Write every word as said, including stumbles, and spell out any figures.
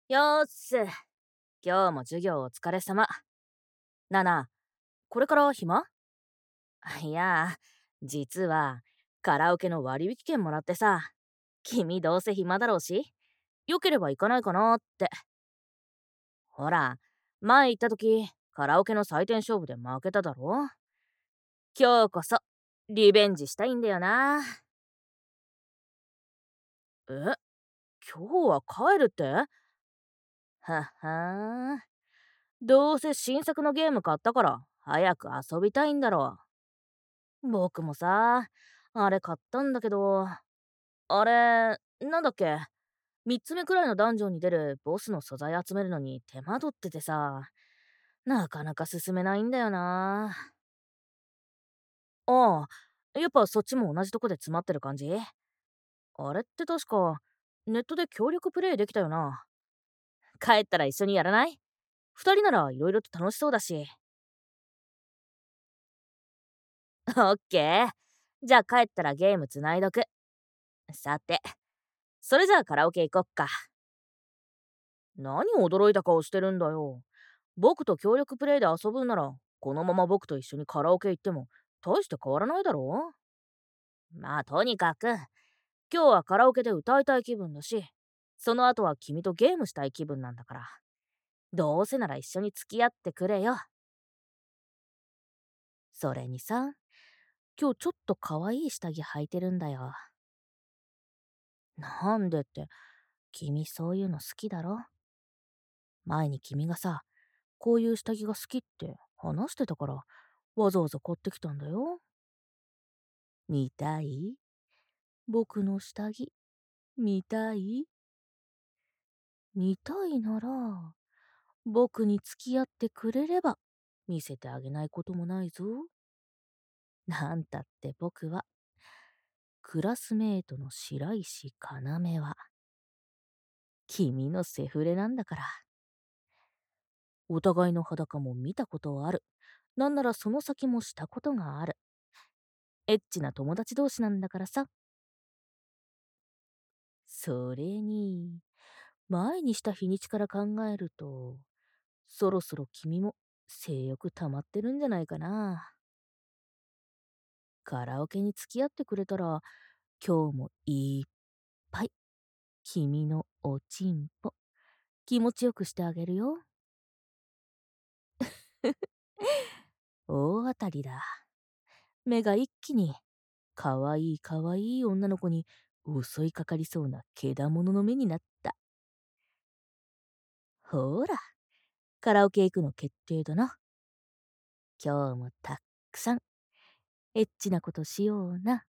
よーっす。今日も授業お疲れ様。なあなあ、これから暇？いや、実はカラオケの割引券もらってさ、君どうせ暇だろうし、よければ行かないかなって。ほら、前行った時、カラオケの採点勝負で負けただろ？今日こそ、リベンジしたいんだよな。え、今日は帰るって？はっはー。どうせ新作のゲーム買ったから、早く遊びたいんだろう。僕もさ、あれ買ったんだけど、あれ、なんだっけ？ みっ つ目くらいのダンジョンに出るボスの素材集めるのに手間取っててさ、なかなか進めないんだよな。ああ、やっぱそっちも同じとこで詰まってる感じ？あれって確か、ネットで協力プレイできたよな。帰ったら一緒にやらない？二人なら色々と楽しそうだし。オッケー。じゃあ帰ったらゲームつないどく。さて、それじゃあカラオケ行こっか。何驚いた顔してるんだよ。僕と協力プレイで遊ぶんなら、このまま僕と一緒にカラオケ行っても、大して変わらないだろ？まあ、とにかく、今日はカラオケで歌いたい気分だし、その後は君とゲームしたい気分なんだから。どうせなら一緒に付き合ってくれよ。それにさ、今日ちょっと可愛い下着履いてるんだよ。なんでって、君そういうの好きだろ？前に君がさ、こういう下着が好きって話してたから、わざわざ買ってきたんだよ。見たい？僕の下着、見たい？見たいなら、僕に付き合ってくれれば、見せてあげないこともないぞ。なんたって僕は、クラスメートの白石要は、君のセフレなんだから。お互いの裸も見たことある。なんならその先もしたことがある。エッチな友達同士なんだからさ。それに、前にした日にちから考えると、そろそろ君も性欲溜まってるんじゃないかな。カラオケに付き合ってくれたら、今日もいっぱい君のおちんぽ気持ちよくしてあげるよ。大当たりだ。目が一気にかわいいかわいい女の子に襲いかかりそうなけだものの目になった。ほら、カラオケ行くの決定だな。今日もたっくさんエッチなことしような。